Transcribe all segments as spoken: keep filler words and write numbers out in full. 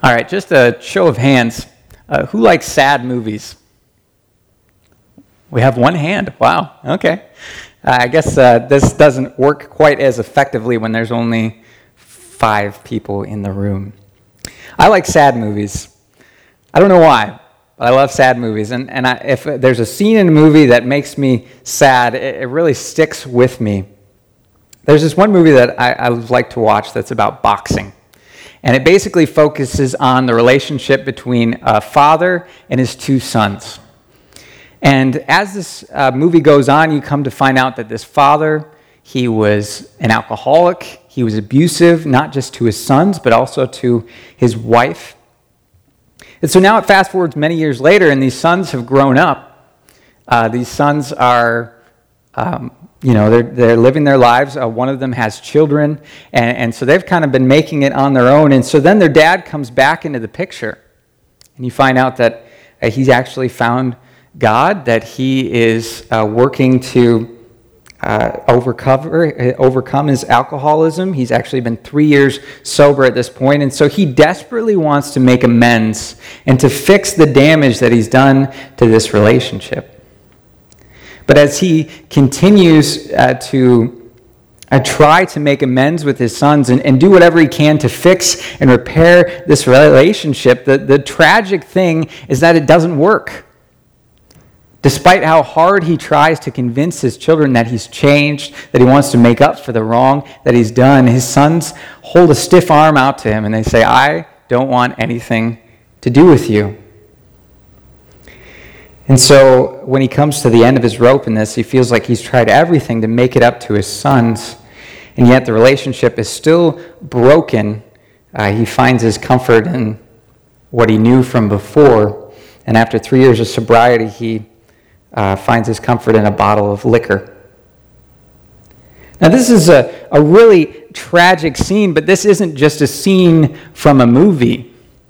All right, just a show of hands. Uh, who likes sad movies? We have one hand. Wow, okay. Uh, I guess uh, this doesn't work quite as effectively when there's only five people in the room. I like sad movies. I don't know why, but I love sad movies. And, and I, if there's a scene in a movie that makes me sad, it, it really sticks with me. There's this one movie that I, I like to watch that's about boxing. And it basically focuses on the relationship between a father and his two sons. And as this uh, movie goes on, you come to find out that this father, he was an alcoholic, he was abusive, not just to his sons, but also to his wife. And so now it fast forwards many years later, and these sons have grown up. Uh, these sons are... Um, You know, they're, they're living their lives. Uh, one of them has children, and, and so they've kind of been making it on their own. And so then their dad comes back into the picture, and you find out that uh, he's actually found God, that he is uh, working to uh, overcover, overcome his alcoholism. He's actually been three years sober at this point, and so he desperately wants to make amends and to fix the damage that he's done to this relationship. But as he continues uh, to uh, try to make amends with his sons and, and do whatever he can to fix and repair this relationship, the, the tragic thing is that it doesn't work. Despite how hard he tries to convince his children that he's changed, that he wants to make up for the wrong that he's done, his sons hold a stiff arm out to him and they say, "I don't want anything to do with you." And so when he comes to the end of his rope in this, he feels like he's tried everything to make it up to his sons, and yet the relationship is still broken. Uh, he finds his comfort in what he knew from before, and after three years of sobriety, he uh, finds his comfort in a bottle of liquor. Now this is a, a really tragic scene, but this isn't just a scene from a movie.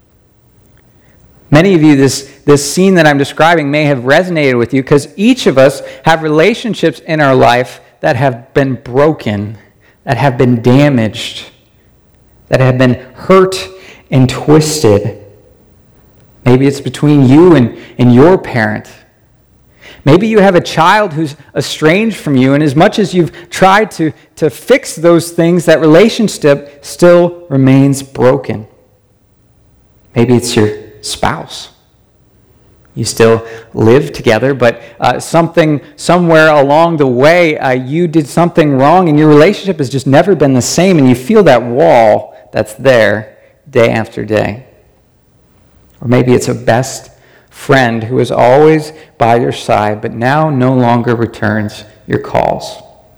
Many of you, this, this scene that I'm describing may have resonated with you because each of us have relationships in our life that have been broken, that have been damaged, that have been hurt and twisted. Maybe it's between you and, and your parent. Maybe you have a child who's estranged from you, and as much as you've tried to, to fix those things, that relationship still remains broken. Maybe it's your spouse. You still live together, but uh, something, somewhere along the way, uh, you did something wrong and your relationship has just never been the same, and you feel that wall that's there day after day. Or maybe it's a best friend who is always by your side, but now no longer returns your calls.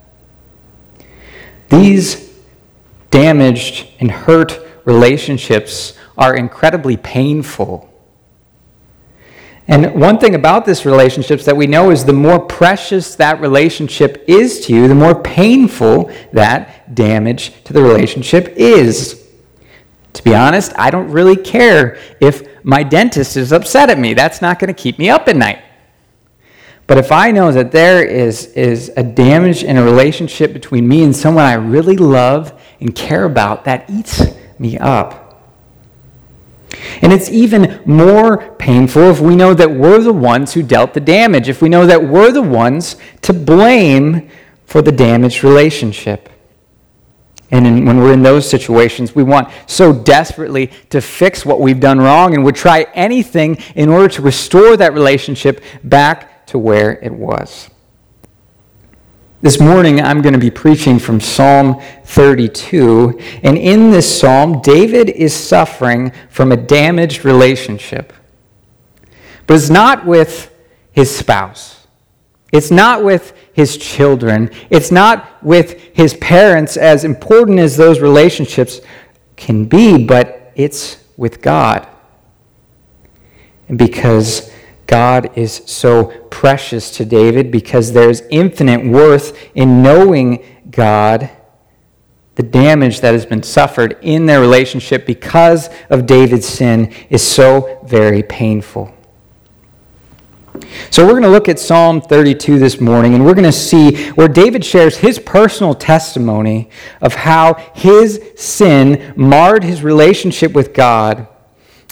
These damaged and hurt relationships are incredibly painful. And one thing about this relationship that we know is the more precious that relationship is to you, the more painful that damage to the relationship is. To be honest, I don't really care if my dentist is upset at me. That's not going to keep me up at night. But if I know that there is, is a damage in a relationship between me and someone I really love and care about, that eats me up. And it's even more painful if we know that we're the ones who dealt the damage, if we know that we're the ones to blame for the damaged relationship. And in, when we're in those situations, we want so desperately to fix what we've done wrong and would try anything in order to restore that relationship back to where it was. This morning, I'm going to be preaching from Psalm thirty-two, and in this psalm, David is suffering from a damaged relationship. But it's not with his spouse. It's not with his children. It's not with his parents, as important as those relationships can be, but it's with God. And because God is so precious to David, because there's infinite worth in knowing God, the damage that has been suffered in their relationship because of David's sin is so very painful. So we're going to look at Psalm thirty-two this morning, and we're going to see where David shares his personal testimony of how his sin marred his relationship with God,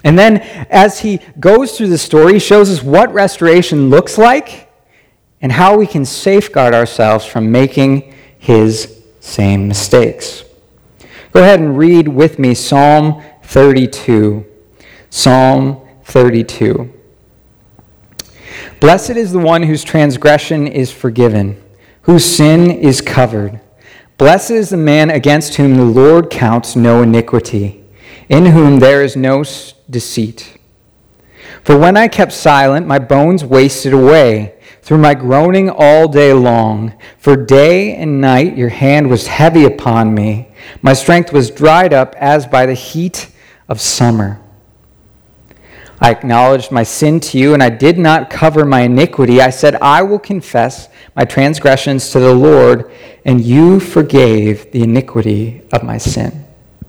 And then as he goes through the story, he shows us what restoration looks like and how we can safeguard ourselves from making his same mistakes. Go ahead and read with me Psalm thirty-two. Psalm thirty-two. Blessed is the one whose transgression is forgiven, whose sin is covered. Blessed is the man against whom the Lord counts no iniquity, in whom there is no deceit. For when I kept silent, my bones wasted away through my groaning all day long. For day and night your hand was heavy upon me. My strength was dried up as by the heat of summer. I acknowledged my sin to you, and I did not cover my iniquity. I said, I will confess my transgressions to the Lord, and you forgave the iniquity of my sin.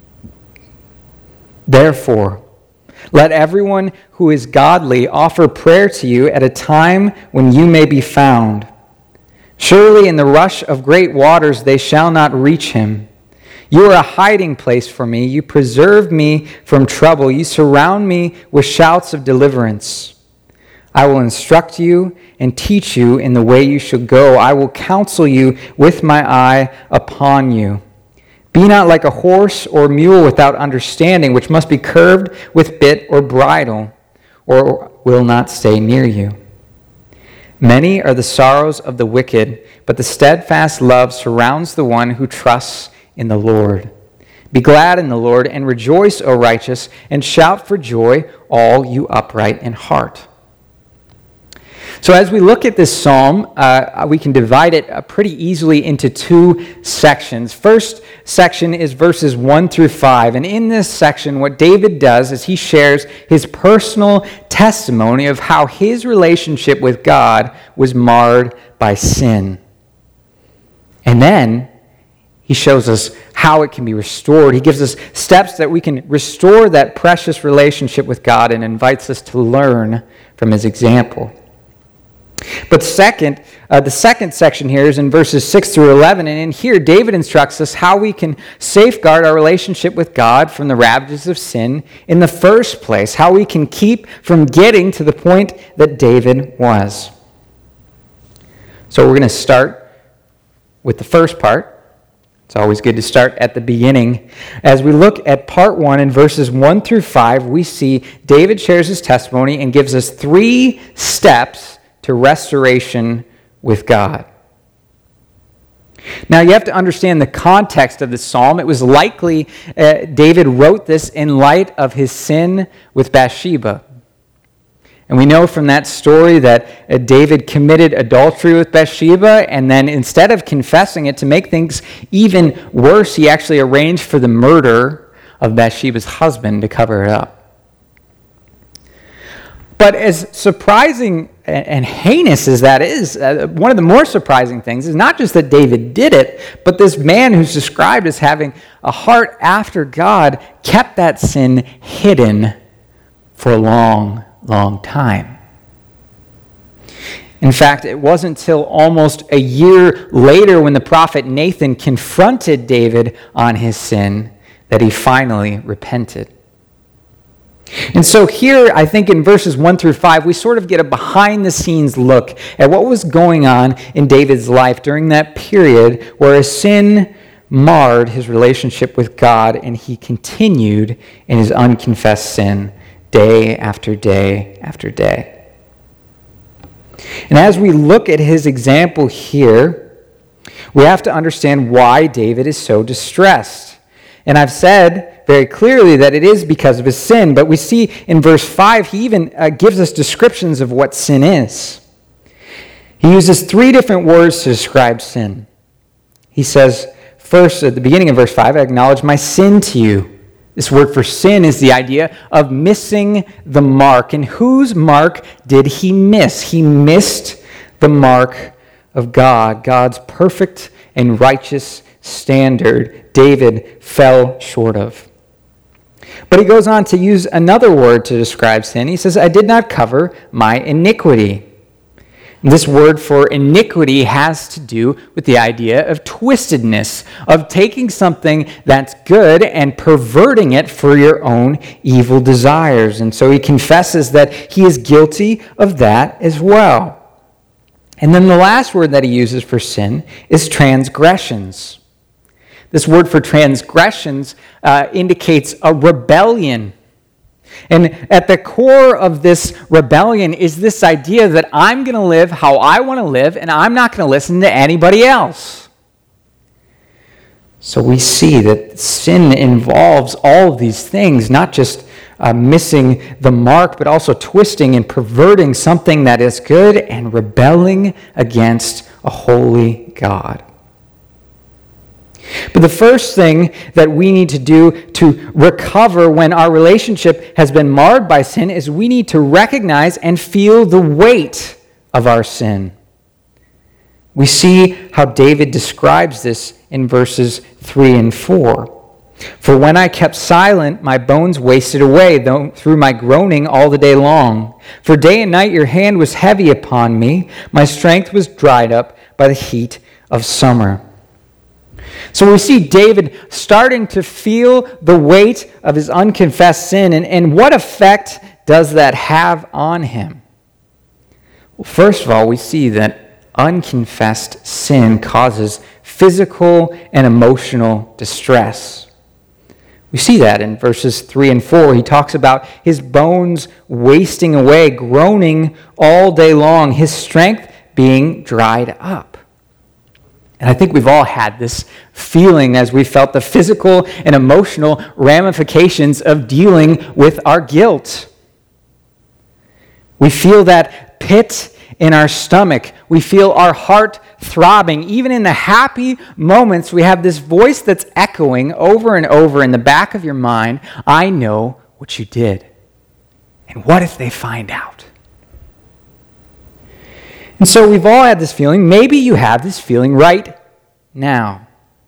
Therefore, let everyone who is godly offer prayer to you at a time when you may be found. Surely in the rush of great waters they shall not reach him. You are a hiding place for me. You preserve me from trouble. You surround me with shouts of deliverance. I will instruct you and teach you in the way you should go. I will counsel you with my eye upon you. Be not like a horse or mule without understanding, which must be curbed with bit or bridle, or will not stay near you. Many are the sorrows of the wicked, but the steadfast love surrounds the one who trusts in the Lord. Be glad in the Lord and rejoice, O righteous, and shout for joy, all you upright in heart. So as we look at this psalm, uh, we can divide it uh, pretty easily into two sections. First section is verses one through five. And in this section, what David does is he shares his personal testimony of how his relationship with God was marred by sin. And then he shows us how it can be restored. He gives us steps that we can restore that precious relationship with God and invites us to learn from his example. But second, uh, the second section here is in verses six through eleven, and in here David instructs us how we can safeguard our relationship with God from the ravages of sin in the first place, how we can keep from getting to the point that David was. So we're going to start with the first part. It's always good to start at the beginning. As we look at part one in verses one through five, we see David shares his testimony and gives us three steps to restoration with God. Now, you have to understand the context of this psalm. It was likely uh, David wrote this in light of his sin with Bathsheba. And we know from that story that uh, David committed adultery with Bathsheba, and then instead of confessing it, to make things even worse, he actually arranged for the murder of Bathsheba's husband to cover it up. But as surprising and heinous as that is, uh, one of the more surprising things is not just that David did it, but this man who's described as having a heart after God kept that sin hidden for a long, long time. In fact, it wasn't until almost a year later when the prophet Nathan confronted David on his sin that he finally repented. And so here, I think in verses one through five, we sort of get a behind-the-scenes look at what was going on in David's life during that period where his sin marred his relationship with God and he continued in his unconfessed sin day after day after day. And as we look at his example here, we have to understand why David is so distressed. And I've said very clearly that it is because of his sin, but we see in verse five, he even uh, gives us descriptions of what sin is. He uses three different words to describe sin. He says, first, at the beginning of verse five, I acknowledge my sin to you. This word for sin is the idea of missing the mark. And whose mark did he miss? He missed the mark of God, God's perfect and righteous standard David fell short of. But he goes on to use another word to describe sin. He says, I did not cover my iniquity. This word for iniquity has to do with the idea of twistedness, of taking something that's good and perverting it for your own evil desires. And so he confesses that he is guilty of that as well. And then the last word that he uses for sin is transgressions. This word for transgressions uh, indicates a rebellion. And at the core of this rebellion is this idea that I'm going to live how I want to live, and I'm not going to listen to anybody else. So we see that sin involves all of these things, not just uh, missing the mark, but also twisting and perverting something that is good and rebelling against a holy God. But the first thing that we need to do to recover when our relationship has been marred by sin is we need to recognize and feel the weight of our sin. We see how David describes this in verses three and four. For when I kept silent, my bones wasted away though, through my groaning all the day long. For day and night your hand was heavy upon me. My strength was dried up by the heat of summer. So we see David starting to feel the weight of his unconfessed sin, and, and what effect does that have on him? Well, first of all, we see that unconfessed sin causes physical and emotional distress. We see that in verses three and four. He talks about his bones wasting away, groaning all day long, his strength being dried up. And I think we've all had this feeling as we felt the physical and emotional ramifications of dealing with our guilt. We feel that pit in our stomach. We feel our heart throbbing. Even in the happy moments, we have this voice that's echoing over and over in the back of your mind, I know what you did. And what if they find out? And so we've all had this feeling. Maybe you have this feeling right now.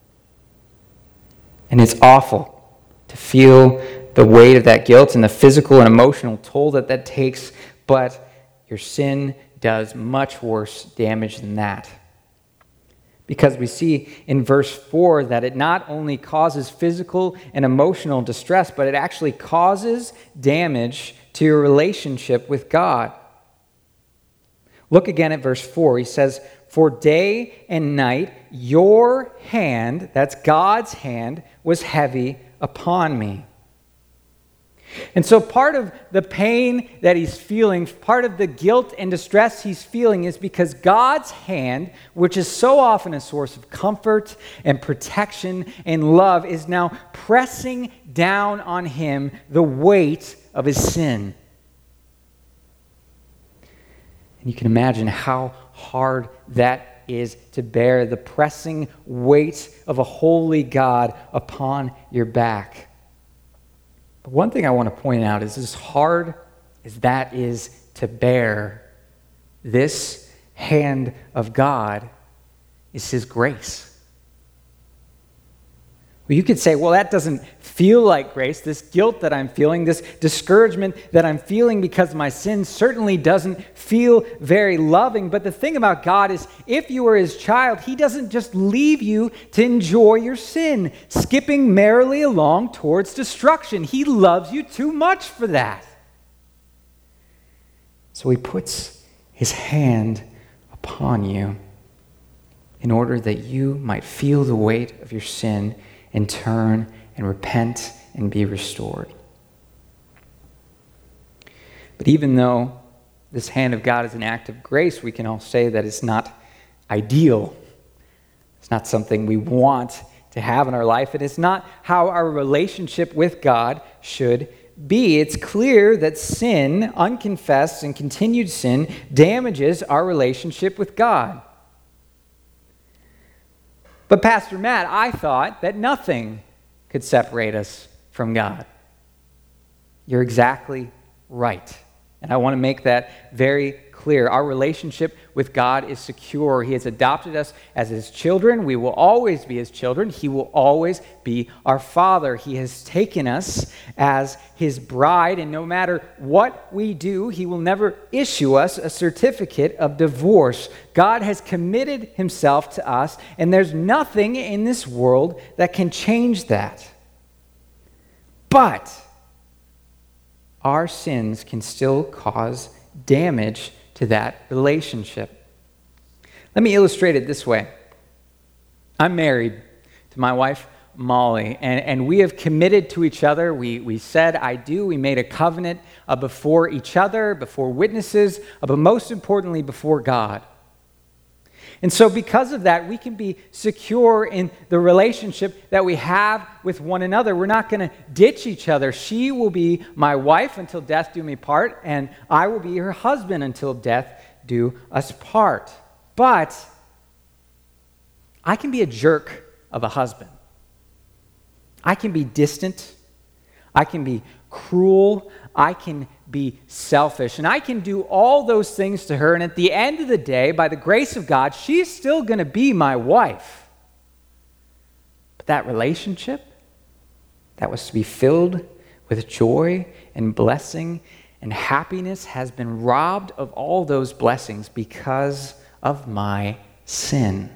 And it's awful to feel the weight of that guilt and the physical and emotional toll that that takes, but your sin does much worse damage than that. Because we see in verse four that it not only causes physical and emotional distress, but it actually causes damage to your relationship with God. Look again at verse four. He says, for day and night your hand, that's God's hand, was heavy upon me. And so part of the pain that he's feeling, part of the guilt and distress he's feeling is because God's hand, which is so often a source of comfort and protection and love, is now pressing down on him the weight of his sin. And you can imagine how hard that is to bear, the pressing weight of a holy God upon your back. But one thing I want to point out is as hard as that is to bear, this hand of God is his grace. Well, you could say, well, that doesn't feel like grace. This guilt that I'm feeling, this discouragement that I'm feeling because of my sin certainly doesn't feel very loving. But the thing about God is, if you are his child, he doesn't just leave you to enjoy your sin, skipping merrily along towards destruction. He loves you too much for that. So he puts his hand upon you in order that you might feel the weight of your sin and turn and repent and be restored. But even though this hand of God is an act of grace, we can all say that it's not ideal. It's not something we want to have in our life. It is not how our relationship with God should be. It's clear that sin, unconfessed and continued sin, damages our relationship with God. But Pastor Matt, I thought that nothing could separate us from God. You're exactly right. And I want to make that very clear. Our relationship with God is secure. He has adopted us as his children. We will always be his children. He will always be our Father. He has taken us as his bride, and no matter what we do, he will never issue us a certificate of divorce. God has committed himself to us, and there's nothing in this world that can change that. But our sins can still cause damage to that relationship. Let me illustrate it this way. I'm married to my wife, Molly, and, and we have committed to each other. We, we said, I do. We made a covenant uh, before each other, before witnesses, uh, but most importantly, before God. And so because of that, we can be secure in the relationship that we have with one another. We're not going to ditch each other. She will be my wife until death do me part, and I will be her husband until death do us part. But I can be a jerk of a husband. I can be distant. I can be cruel. I can be selfish. And I can do all those things to her. And at the end of the day, by the grace of God, she's still going to be my wife. But that relationship that was to be filled with joy and blessing and happiness has been robbed of all those blessings because of my sin.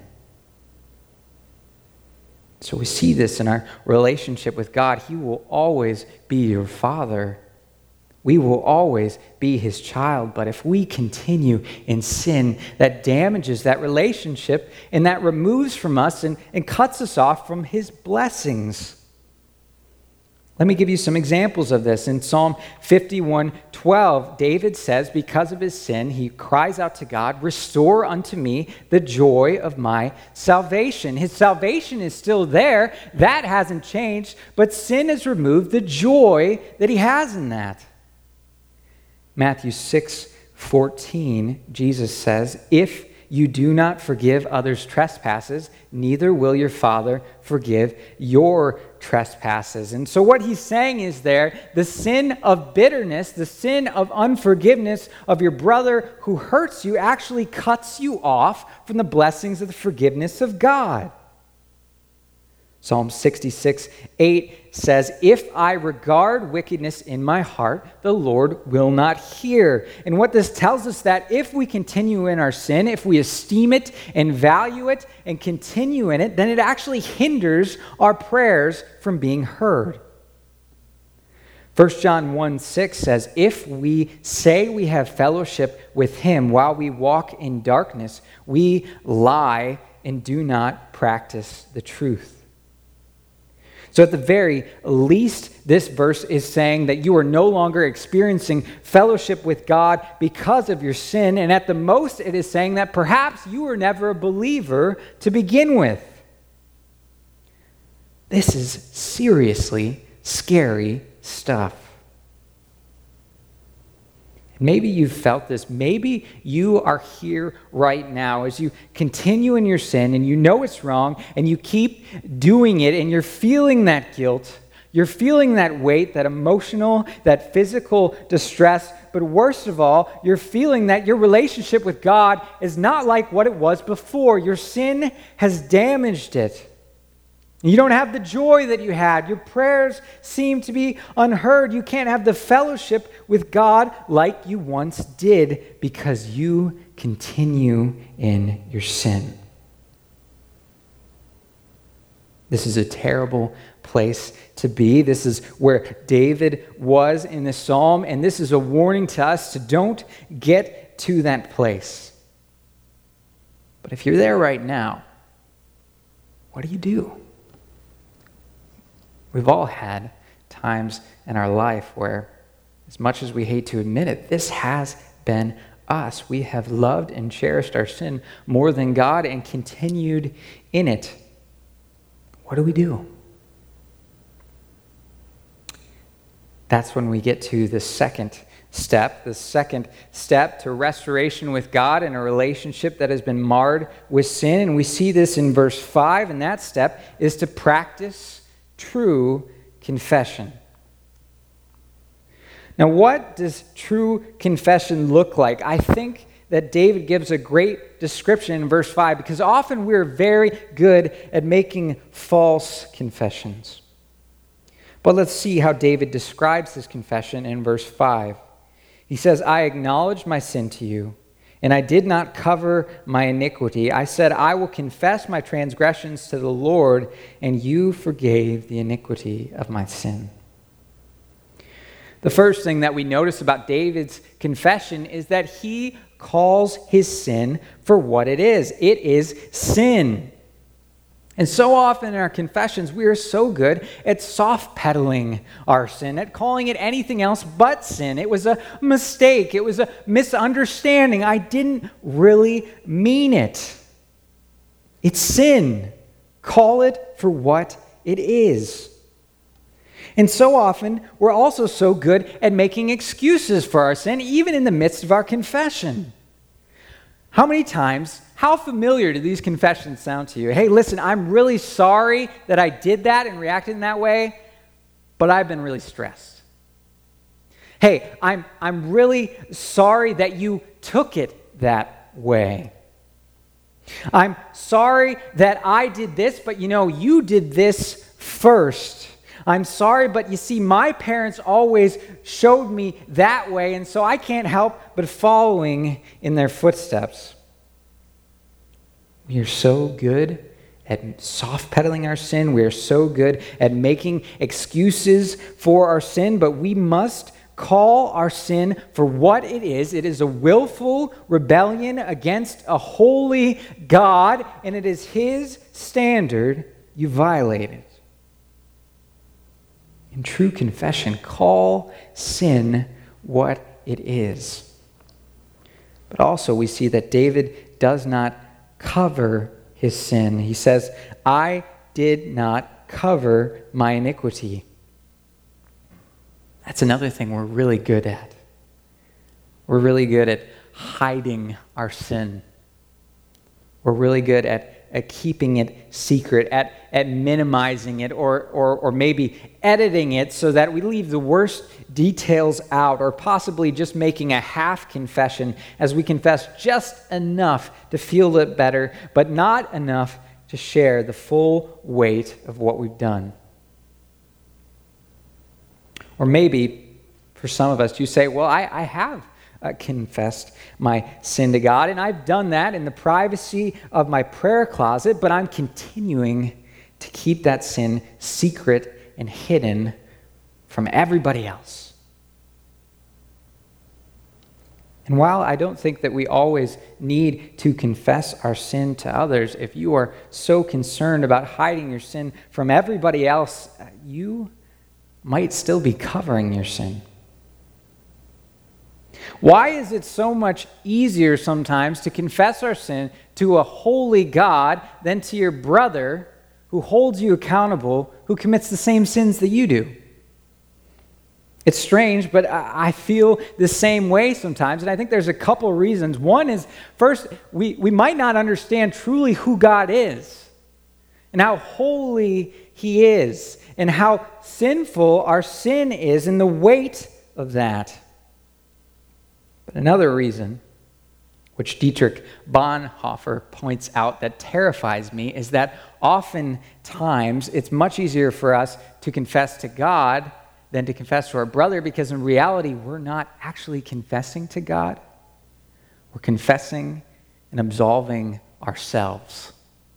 So we see this in our relationship with God. He will always be your Father. We will always be his child. But if we continue in sin, that damages that relationship and that removes from us and, and cuts us off from his blessings. Let me give you some examples of this. In Psalm fifty-one twelve, David says, because of his sin, he cries out to God, restore unto me the joy of my salvation. His salvation is still there. That hasn't changed. But sin has removed the joy that he has in that. Matthew six fourteen, Jesus says, if you do not forgive others' trespasses, neither will your Father forgive your trespasses. And so what he's saying is there, the sin of bitterness, the sin of unforgiveness of your brother who hurts you actually cuts you off from the blessings of the forgiveness of God. Psalm sixty-six eight says, if I regard wickedness in my heart, the Lord will not hear. And what this tells us that if we continue in our sin, if we esteem it and value it and continue in it, then it actually hinders our prayers from being heard. First John one six says, if we say we have fellowship with him while we walk in darkness, we lie and do not practice the truth. So at the very least, this verse is saying that you are no longer experiencing fellowship with God because of your sin. And at the most, it is saying that perhaps you were never a believer to begin with. This is seriously scary stuff. Maybe you've felt this. Maybe you are here right now as you continue in your sin and you know it's wrong and you keep doing it and you're feeling that guilt. You're feeling that weight, that emotional, that physical distress. But worst of all, you're feeling that your relationship with God is not like what it was before. Your sin has damaged it. You don't have the joy that you had. Your prayers seem to be unheard. You can't have the fellowship with God like you once did because you continue in your sin. This is a terrible place to be. This is where David was in the psalm, and this is a warning to us to don't get to that place. But if you're there right now, what do you do? We've all had times in our life where, as much as we hate to admit it, this has been us. We have loved and cherished our sin more than God and continued in it. What do we do? That's when we get to the second step, the second step to restoration with God in a relationship that has been marred with sin. And we see this in verse five, and that step is to practice true confession. Now, what does true confession look like? I think that David gives a great description in verse five, because often we're very good at making false confessions. But let's see how David describes his confession in verse five. He says, I acknowledged my sin to you, and I did not cover my iniquity. I said, I will confess my transgressions to the Lord, and you forgave the iniquity of my sin. The first thing that we notice about David's confession is that he calls his sin for what it is. It is sin. And so often in our confessions, we are so good at soft-pedaling our sin, at calling it anything else but sin. It was a mistake. It was a misunderstanding. I didn't really mean it. It's sin. Call it for what it is. And so often, we're also so good at making excuses for our sin, even in the midst of our confession. How many times, how familiar do these confessions sound to you? Hey, listen, I'm really sorry that I did that and reacted in that way, but I've been really stressed. Hey, I'm, I'm really sorry that you took it that way. I'm sorry that I did this, but you know, you did this first. I'm sorry, but you see, my parents always showed me that way, and so I can't help but following in their footsteps. We are so good at soft-pedaling our sin. We are so good at making excuses for our sin, but we must call our sin for what it is. It is a willful rebellion against a holy God, and it is His standard you violated. In true confession, call sin what it is. But also we see that David does not cover his sin. He says, I did not cover my iniquity. That's another thing we're really good at. We're really good at hiding our sin. We're really good at at keeping it secret, at, at minimizing it, or, or, or maybe editing it so that we leave the worst details out, or possibly just making a half confession as we confess just enough to feel it better, but not enough to share the full weight of what we've done. Or maybe, for some of us, you say, well, I, I have Uh, confessed my sin to God, and I've done that in the privacy of my prayer closet, but I'm continuing to keep that sin secret and hidden from everybody else. And while I don't think that we always need to confess our sin to others, if you are so concerned about hiding your sin from everybody else, you might still be covering your sin. Why is it so much easier sometimes to confess our sin to a holy God than to your brother who holds you accountable, who commits the same sins that you do? It's strange, but I feel the same way sometimes, and I think there's a couple reasons. One is, first, we, we might not understand truly who God is and how holy He is and how sinful our sin is and the weight of that. But another reason, which Dietrich Bonhoeffer points out that terrifies me, is that oftentimes it's much easier for us to confess to God than to confess to our brother, because in reality we're not actually confessing to God. We're confessing and absolving ourselves.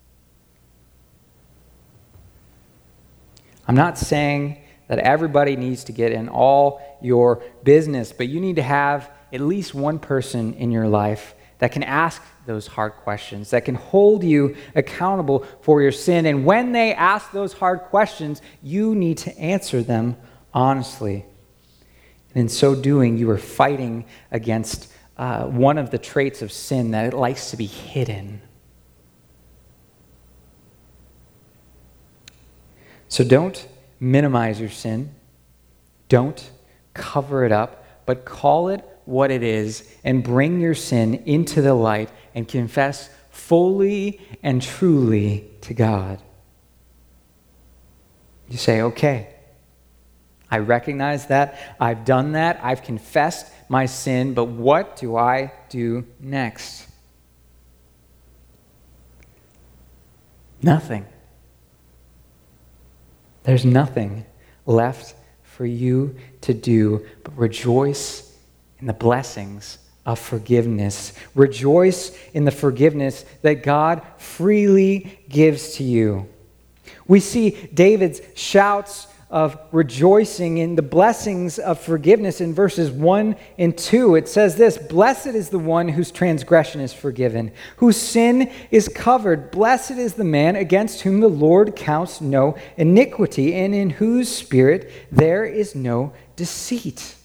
I'm not saying that everybody needs to get in all your business, but you need to have at least one person in your life that can ask those hard questions, that can hold you accountable for your sin. And when they ask those hard questions, you need to answer them honestly. And in so doing, you are fighting against uh, one of the traits of sin, that it likes to be hidden. So don't minimize your sin. Don't cover it up, but call it what it is and bring your sin into the light and confess fully and truly to God. You say, okay, I recognize that, I've done that, I've confessed my sin, but what do I do next? Nothing. There's nothing left for you to do but rejoice in the blessings of forgiveness. Rejoice in the forgiveness that God freely gives to you. We see David's shouts of rejoicing in the blessings of forgiveness in verses one and two. It says this, "Blessed is the one whose transgression is forgiven, whose sin is covered. Blessed is the man against whom the Lord counts no iniquity, and in whose spirit there is no deceit."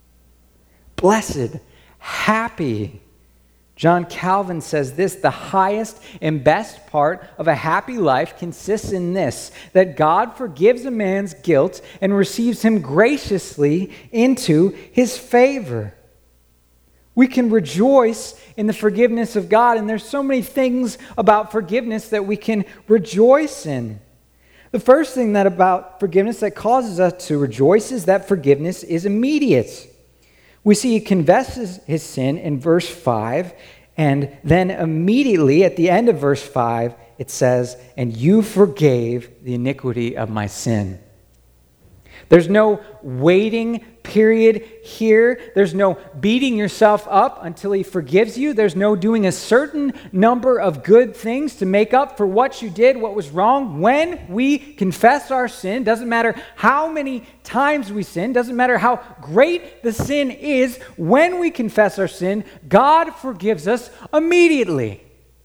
Blessed, happy. John Calvin says this, "The highest and best part of a happy life consists in this, that God forgives a man's guilt and receives him graciously into his favor." We can rejoice in the forgiveness of God, and there's so many things about forgiveness that we can rejoice in. The first thing that about forgiveness that causes us to rejoice is that forgiveness is immediate. We see he confesses his sin in verse five, and then immediately at the end of verse five, it says, "And you forgave the iniquity of my sin." There's no waiting period here. There's no beating yourself up until he forgives you. There's no doing a certain number of good things to make up for what you did, what was wrong. When we confess our sin, doesn't matter how many times we sin, doesn't matter how great the sin is, when we confess our sin, God forgives us immediately.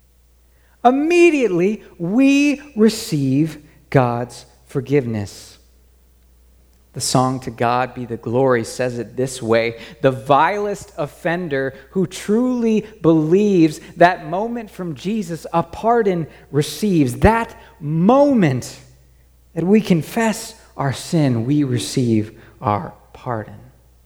Immediately, we receive God's forgiveness. The song "To God Be the Glory" says it this way: "The vilest offender who truly believes that moment from Jesus a pardon receives." That moment that we confess our sin, we receive our pardon.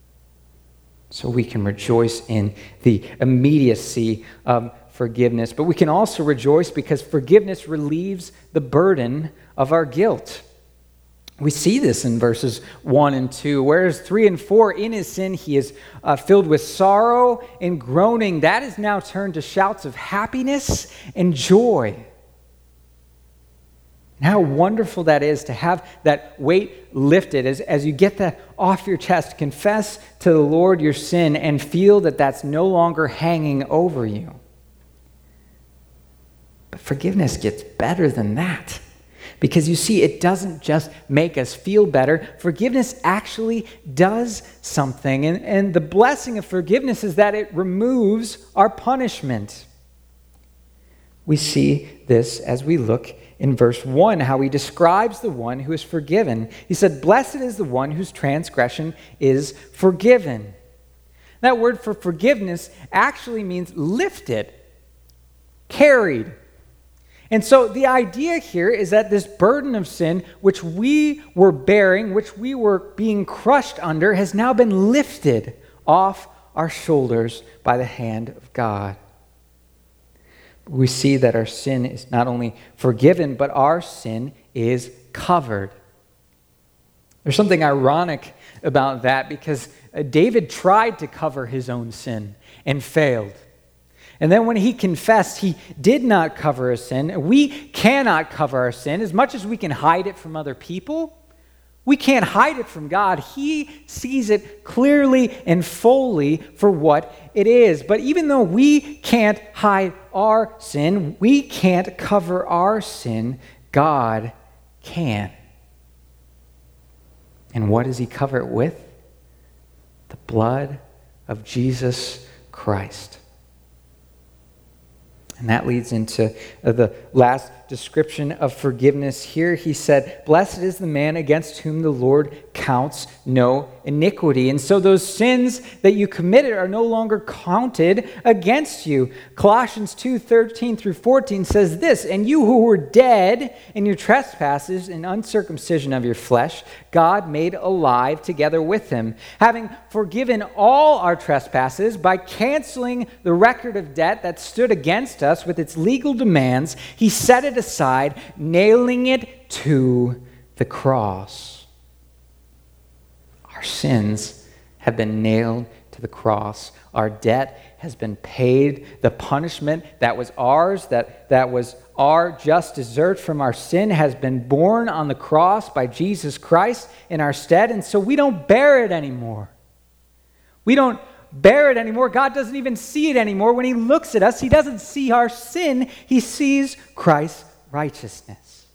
So we can rejoice in the immediacy of forgiveness. But we can also rejoice because forgiveness relieves the burden of our guilt. We see this in verses one and two. Whereas three and four, in his sin, he is uh, filled with sorrow and groaning. That is now turned to shouts of happiness and joy. And how wonderful that is to have that weight lifted as, as you get that off your chest. Confess to the Lord your sin and feel that that's no longer hanging over you. But forgiveness gets better than that. Because you see, it doesn't just make us feel better. Forgiveness actually does something. And, and the blessing of forgiveness is that it removes our punishment. We see this as we look in verse one, how he describes the one who is forgiven. He said, "Blessed is the one whose transgression is forgiven." That word for forgiveness actually means lifted, carried. And so the idea here is that this burden of sin, which we were bearing, which we were being crushed under, has now been lifted off our shoulders by the hand of God. We see that our sin is not only forgiven, but our sin is covered. There's something ironic about that because David tried to cover his own sin and failed. And then when he confessed, he did not cover his sin. We cannot cover our sin. As much as we can hide it from other people, we can't hide it from God. He sees it clearly and fully for what it is. But even though we can't hide our sin, we can't cover our sin, God can. And what does he cover it with? The blood of Jesus Christ. And that leads into the last description of forgiveness here. He said, "Blessed is the man against whom the Lord counts no iniquity." And so those sins that you committed are no longer counted against you. Colossians two thirteen through fourteen says this, "And you who were dead in your trespasses and uncircumcision of your flesh, God made alive together with him, having forgiven all our trespasses by canceling the record of debt that stood against us with its legal demands. He set it aside, nailing it to the cross." Our sins have been nailed to the cross. Our debt has been paid. The punishment that was ours, that, that was our just desert from our sin, has been borne on the cross by Jesus Christ in our stead, and so we don't bear it anymore. We don't bear it anymore. God doesn't even see it anymore. When he looks at us, he doesn't see our sin. He sees Christ's righteousness.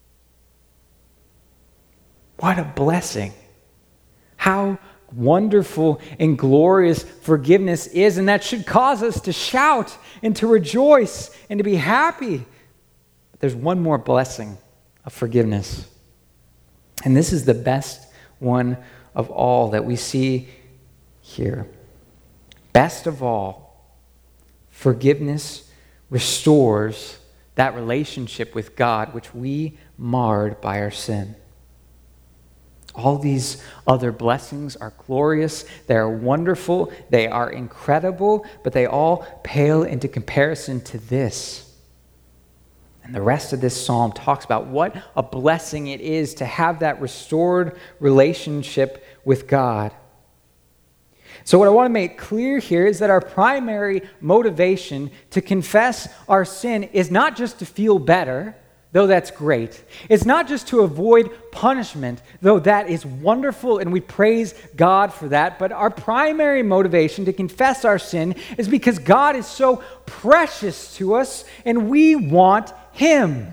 What a blessing. How wonderful and glorious forgiveness is, and that should cause us to shout and to rejoice and to be happy. But there's one more blessing of forgiveness, and this is the best one of all that we see here. Best of all, forgiveness restores that relationship with God which we marred by our sin. All these other blessings are glorious, they are wonderful, they are incredible, but they all pale into comparison to this. And the rest of this psalm talks about what a blessing it is to have that restored relationship with God. So what I want to make clear here is that our primary motivation to confess our sin is not just to feel better, though that's great. It's not just to avoid punishment, though that is wonderful and we praise God for that. But our primary motivation to confess our sin is because God is so precious to us and we want him.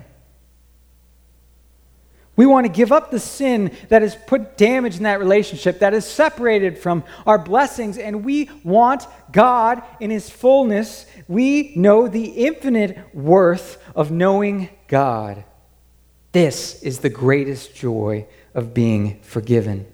We want to give up the sin that has put damage in that relationship, that is separated from our blessings, and we want God in his fullness. We know the infinite worth of knowing God. This is the greatest joy of being forgiven.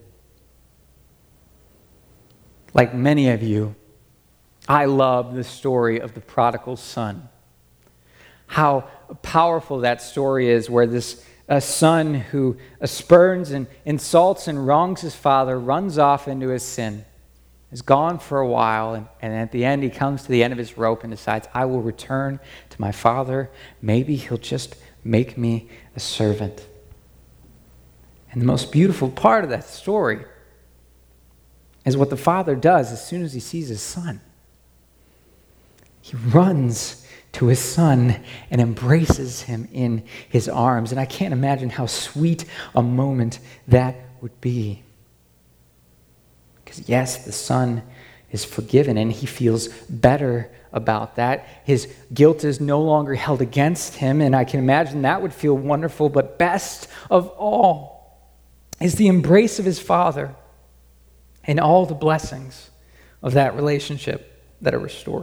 Like many of you, I love the story of the prodigal son. How powerful that story is, where this a son who spurns and insults and wrongs his father runs off into his sin, is gone for a while, and, and at the end he comes to the end of his rope and decides, I will return to my father. Maybe he'll just make me a servant. And the most beautiful part of that story is what the father does as soon as he sees his son. He runs to his son and embraces him in his arms. And I can't imagine how sweet a moment that would be. Because yes, the son is forgiven and he feels better about that. His guilt is no longer held against him, and I can imagine that would feel wonderful. But best of all is the embrace of his father and all the blessings of that relationship that are restored.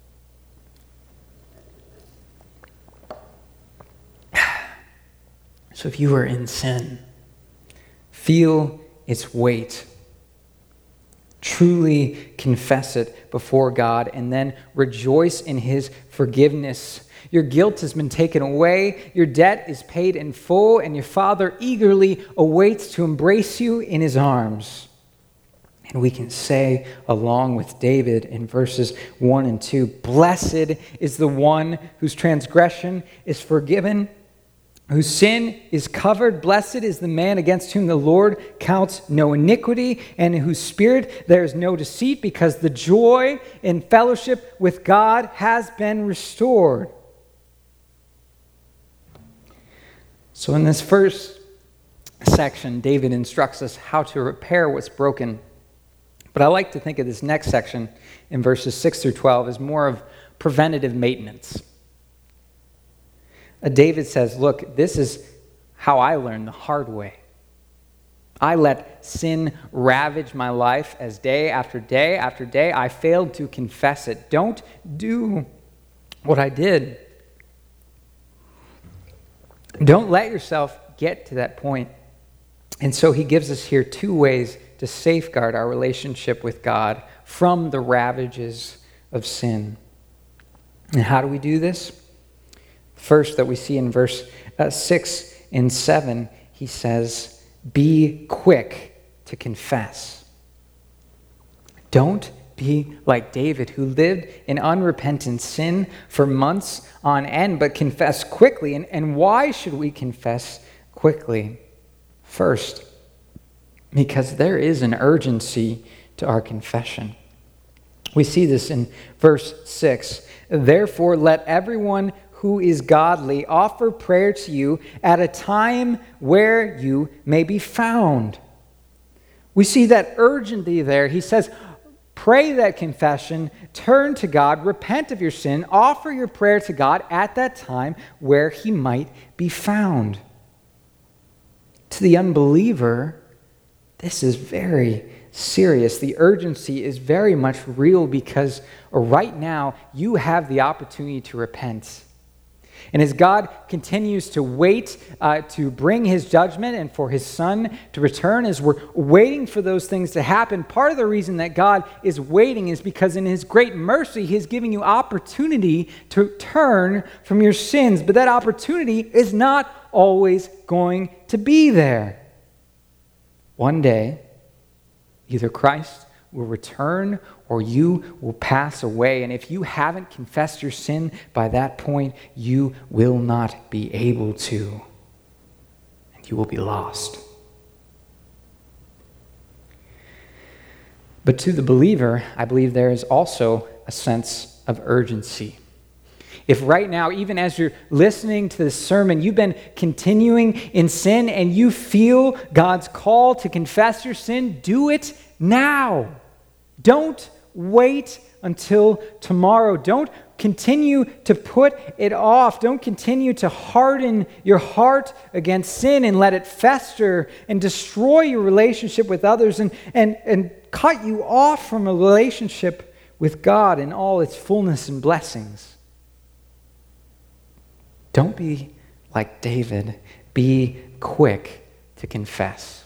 So if you are in sin, feel its weight. Truly confess it before God and then rejoice in his forgiveness. Your guilt has been taken away, your debt is paid in full, and your Father eagerly awaits to embrace you in his arms. And we can say, along with David in verses one and two, blessed is the one whose transgression is forgiven, whose sin is covered. Blessed is the man against whom the Lord counts no iniquity, and in whose spirit there is no deceit, because the joy in fellowship with God has been restored. So in this first section, David instructs us how to repair what's broken. But I like to think of this next section in verses six through twelve as more of preventative maintenance. David says, look, this is how I learned the hard way. I let sin ravage my life as day after day after day I failed to confess it. Don't do what I did. Don't let yourself get to that point. And so he gives us here two ways to safeguard our relationship with God from the ravages of sin. And how do we do this? First, that we see in verse uh, six and seven, he says, be quick to confess. Don't be like David, who lived in unrepentant sin for months on end, but confess quickly. And, and why should we confess quickly? First, because there is an urgency to our confession. We see this in verse six. Therefore, let everyone who is godly offer prayer to you at a time where you may be found. We see that urgency there. He says, pray that confession, turn to God, repent of your sin, offer your prayer to God at that time where he might be found. To the unbeliever, this is very serious. The urgency is very much real because right now you have the opportunity to repent. And as God continues to wait uh, to bring his judgment and for his son to return, as we're waiting for those things to happen, part of the reason that God is waiting is because in his great mercy, he is giving you opportunity to turn from your sins. But that opportunity is not always going to be there. One day, either Christ will return or you will pass away. And if you haven't confessed your sin by that point, you will not be able to. And you will be lost. But to the believer, I believe there is also a sense of urgency. If right now, even as you're listening to this sermon, you've been continuing in sin and you feel God's call to confess your sin, do it now. Don't wait until tomorrow. Don't continue to put it off. Don't continue to harden your heart against sin and let it fester and destroy your relationship with others and, and, and cut you off from a relationship with God in all its fullness and blessings. Don't be like David. Be quick to confess,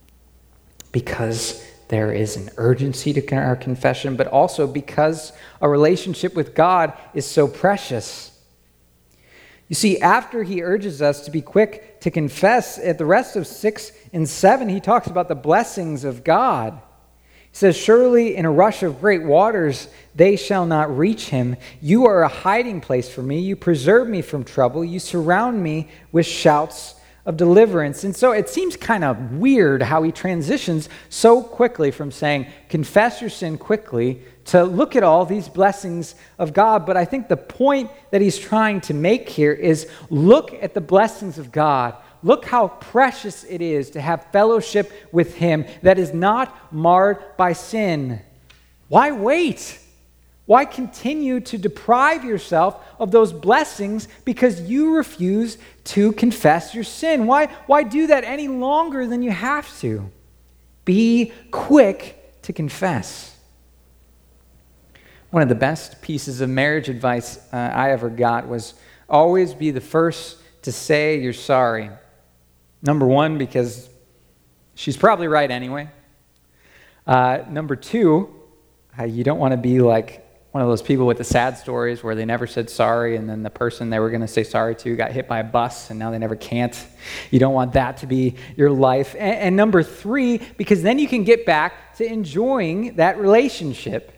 because there is an urgency to our confession, but also because a relationship with God is so precious. You see, after he urges us to be quick to confess, at the rest of six and seven, he talks about the blessings of God. He says, surely in a rush of great waters they shall not reach him. You are a hiding place for me. You preserve me from trouble. You surround me with shouts of deliverance. And so it seems kind of weird how he transitions so quickly from saying, confess your sin quickly, to look at all these blessings of God. But I think the point that he's trying to make here is look at the blessings of God. Look how precious it is to have fellowship with him that is not marred by sin. Why wait? Why continue to deprive yourself of those blessings because you refuse to confess your sin? Why, why do that any longer than you have to? Be quick to confess. One of the best pieces of marriage advice uh, I ever got was always be the first to say you're sorry. Number one, because she's probably right anyway. Uh, number two, uh, you don't want to be like one of those people with the sad stories where they never said sorry and then the person they were going to say sorry to got hit by a bus and now they never can't. You don't want that to be your life. And, and number three, because then you can get back to enjoying that relationship.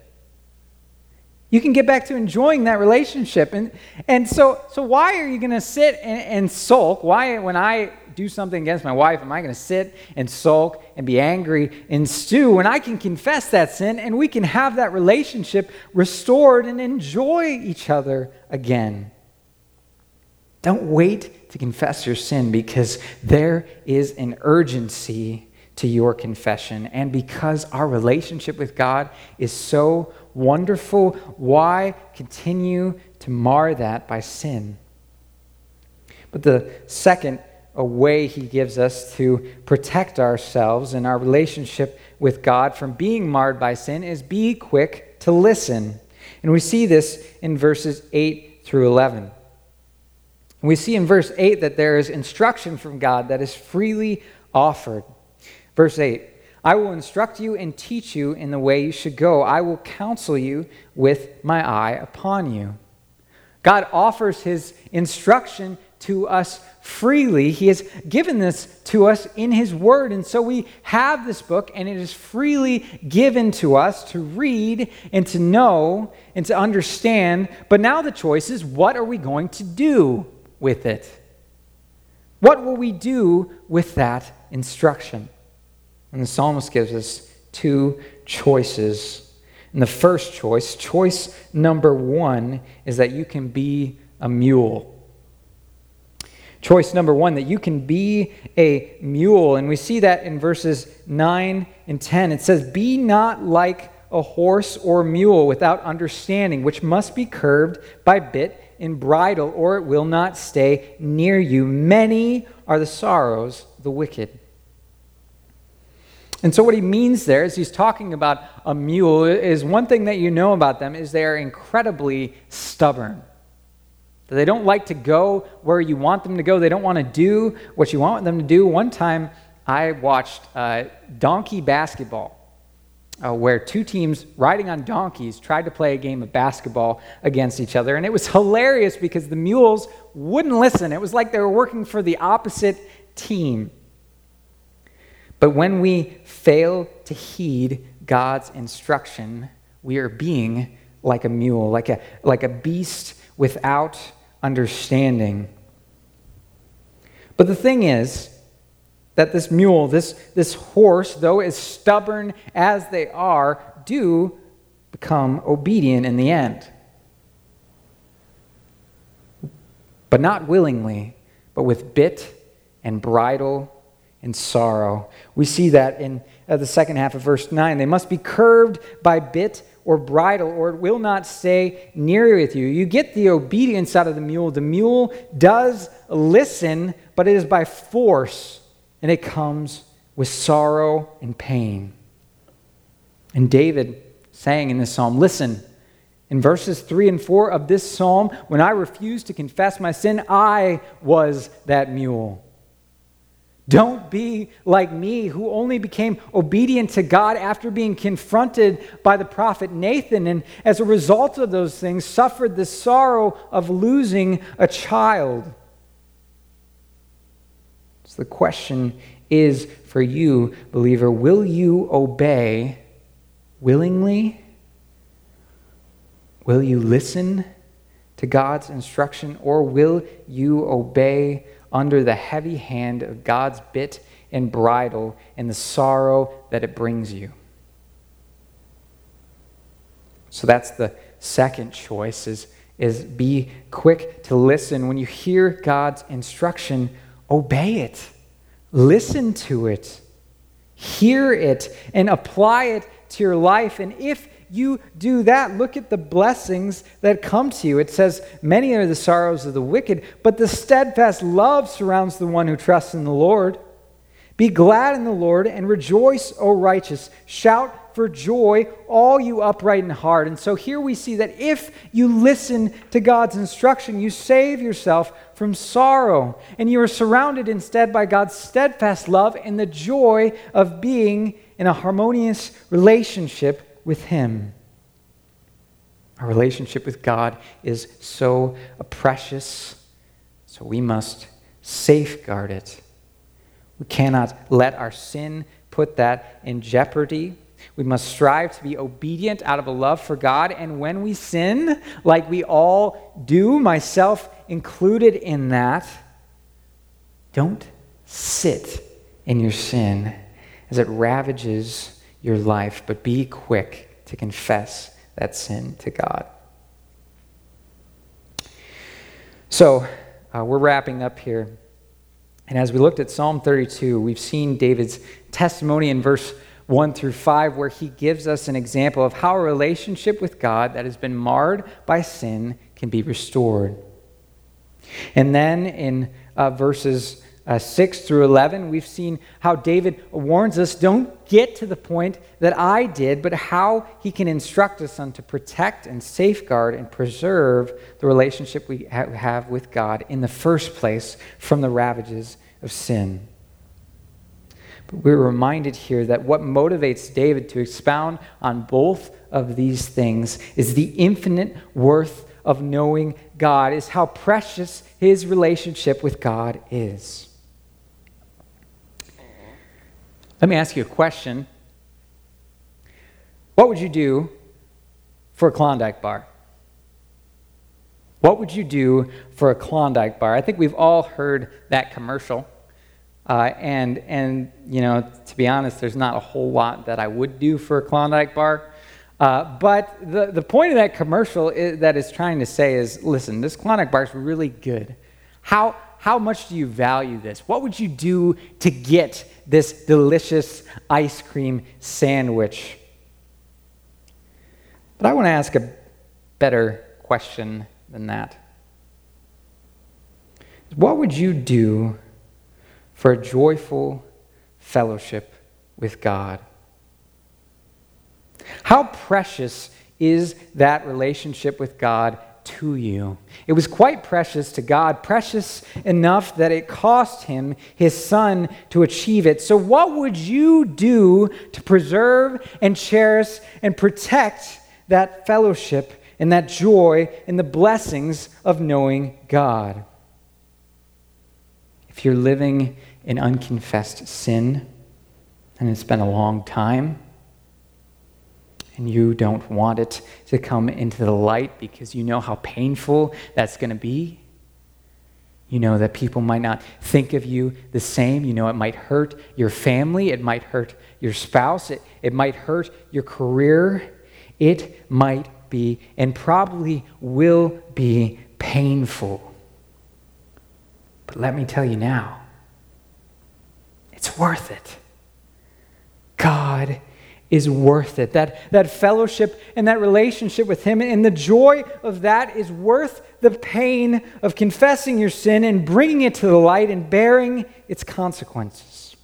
You can get back to enjoying that relationship. And and so so why are you going to sit and, and sulk? Why, when I do something against my wife, am I going to sit and sulk and be angry and stew when I can confess that sin and we can have that relationship restored and enjoy each other again? Don't wait to confess your sin, because there is an urgency to your confession. And because our relationship with God is so wonderful, why continue to mar that by sin? But the second a way he gives us to protect ourselves and our relationship with God from being marred by sin is be quick to listen. And we see this in verses eight through eleven. And we see in verse eight that there is instruction from God that is freely offered. Verse eight, I will instruct you and teach you in the way you should go. I will counsel you with my eye upon you. God offers his instruction to us freely. He has given this to us in his word. And so we have this book, and it is freely given to us to read and to know and to understand. But now the choice is, what are we going to do with it? What will we do with that instruction? And the psalmist gives us two choices. And the first choice, choice number one, is that you can be a mule. Choice number one, that you can be a mule. And we see that in verses nine and ten. It says, "Be not like a horse or mule without understanding, which must be curbed by bit and bridle, or it will not stay near you. Many are the sorrows of the wicked." And so what he means there is he's talking about a mule is one thing that you know about them is they are incredibly stubborn. They don't like to go where you want them to go. They don't want to do what you want them to do. One time I watched uh, donkey basketball, uh, where two teams riding on donkeys tried to play a game of basketball against each other. And it was hilarious because the mules wouldn't listen. It was like they were working for the opposite team. But when we fail to heed God's instruction, we are being like a mule, like a, like a beast without understanding. But the thing is that this mule, this, this horse, though as stubborn as they are, do become obedient in the end. But not willingly, but with bit and bridle and sorrow. We see that in uh, the second half of verse nine. They must be curbed by bit or bridle, or it will not stay near with you. You get the obedience out of the mule. The mule does listen, but it is by force, and it comes with sorrow and pain. And David saying in this psalm, listen, in verses three and four of this psalm, when I refused to confess my sin, I was that mule. Don't be like me, who only became obedient to God after being confronted by the prophet Nathan, and as a result of those things, suffered the sorrow of losing a child. So the question is for you, believer, will you obey willingly? Will you listen to God's instruction, or will you obey under the heavy hand of God's bit and bridle and the sorrow that it brings you? So that's the second choice, is, is be quick to listen. When you hear God's instruction, obey it. Listen to it. Hear it and apply it to your life. And if you do that, look at the blessings that come to you. It says, many are the sorrows of the wicked, but the steadfast love surrounds the one who trusts in the Lord. Be glad in the Lord and rejoice, O righteous. Shout for joy, all you upright in heart. And so here we see that if you listen to God's instruction, you save yourself from sorrow, and you are surrounded instead by God's steadfast love and the joy of being in a harmonious relationship with Him. Our relationship with God is so precious, so we must safeguard it. We cannot let our sin put that in jeopardy. We must strive to be obedient out of a love for God, and when we sin, like we all do, myself included in that, don't sit in your sin as it ravages your life, but be quick to confess that sin to God. So, uh, we're wrapping up here. And as we looked at Psalm thirty-two, we've seen David's testimony in verse one through five, where he gives us an example of how a relationship with God that has been marred by sin can be restored. And then in uh, verses Uh, six through eleven, we've seen how David warns us, don't get to the point that I did, but how he can instruct us on to protect and safeguard and preserve the relationship we ha- have with God in the first place from the ravages of sin. But we're reminded here that what motivates David to expound on both of these things is the infinite worth of knowing God, is how precious his relationship with God is. Let me ask you a question. What would you do for a Klondike bar? What would you do for a Klondike bar? I think we've all heard that commercial. Uh, and, and you know, to be honest, there's not a whole lot that I would do for a Klondike bar. Uh, but the, the point of that commercial is, that it's trying to say is, listen, this Klondike bar is really good. How, how much do you value this? What would you do to get this delicious ice cream sandwich? But I want to ask a better question than that. What would you do for a joyful fellowship with God? How precious is that relationship with God to you? It was quite precious to God, precious enough that it cost him his son to achieve it. So what would you do to preserve and cherish and protect that fellowship and that joy and the blessings of knowing God? If you're living in unconfessed sin, and it's been a long time, and you don't want it to come into the light because you know how painful that's going to be, you know that people might not think of you the same, you know it might hurt your family, it might hurt your spouse, it, it might hurt your career, it might be, and probably will be, painful. But let me tell you now, it's worth it. God is worth it. That, that fellowship and that relationship with him and the joy of that is worth the pain of confessing your sin and bringing it to the light and bearing its consequences.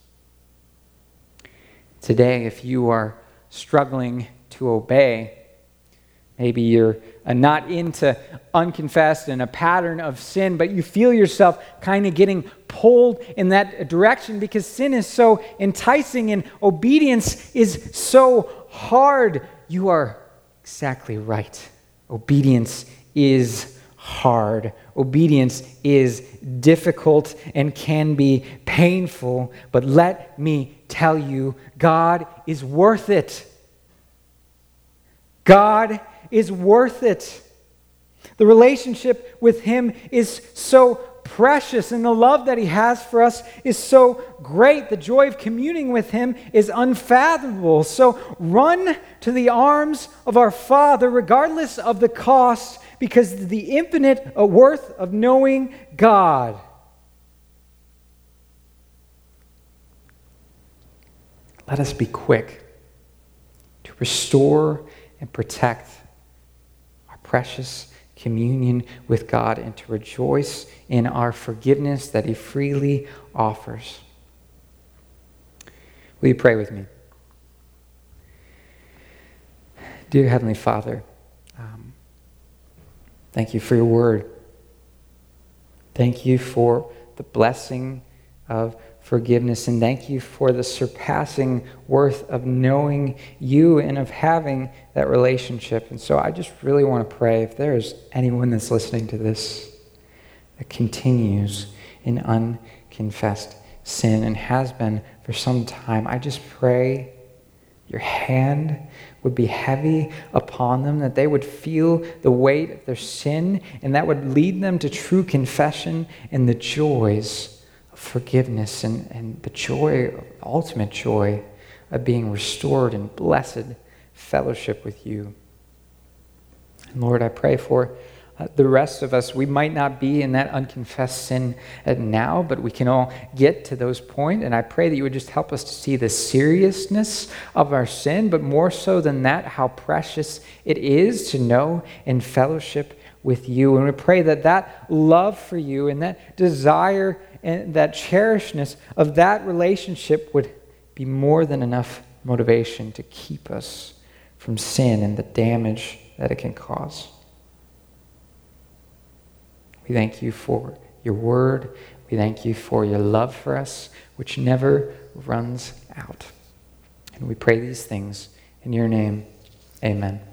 Today, if you are struggling to obey, maybe you're uh, not into unconfessed and a pattern of sin, but you feel yourself kind of getting pulled in that direction because sin is so enticing and obedience is so hard. You are exactly right. Obedience is hard. Obedience is difficult and can be painful, but let me tell you, God is worth it. God is worth it. The relationship with him is so precious, and the love that he has for us is so great. The joy of communing with him is unfathomable. So run to the arms of our Father, regardless of the cost, because the infinite worth of knowing God. Let us be quick to restore and protect precious communion with God and to rejoice in our forgiveness that he freely offers. Will you pray with me? Dear Heavenly Father, um, thank you for your word. Thank you for the blessing of forgiveness, and thank you for the surpassing worth of knowing you and of having that relationship. And so I just really want to pray, if there is anyone that's listening to this that continues in unconfessed sin and has been for some time, I just pray your hand would be heavy upon them, that they would feel the weight of their sin, and that would lead them to true confession and the joys forgiveness and, and the joy, ultimate joy of being restored in blessed fellowship with you. And Lord, I pray for uh, the rest of us. We might not be in that unconfessed sin now, but we can all get to those points. And I pray that you would just help us to see the seriousness of our sin, but more so than that, how precious it is to know and fellowship with you. And we pray that that love for you and that desire and that cherishedness of that relationship would be more than enough motivation to keep us from sin and the damage that it can cause. We thank you for your word. We thank you for your love for us, which never runs out. And we pray these things in your name. Amen.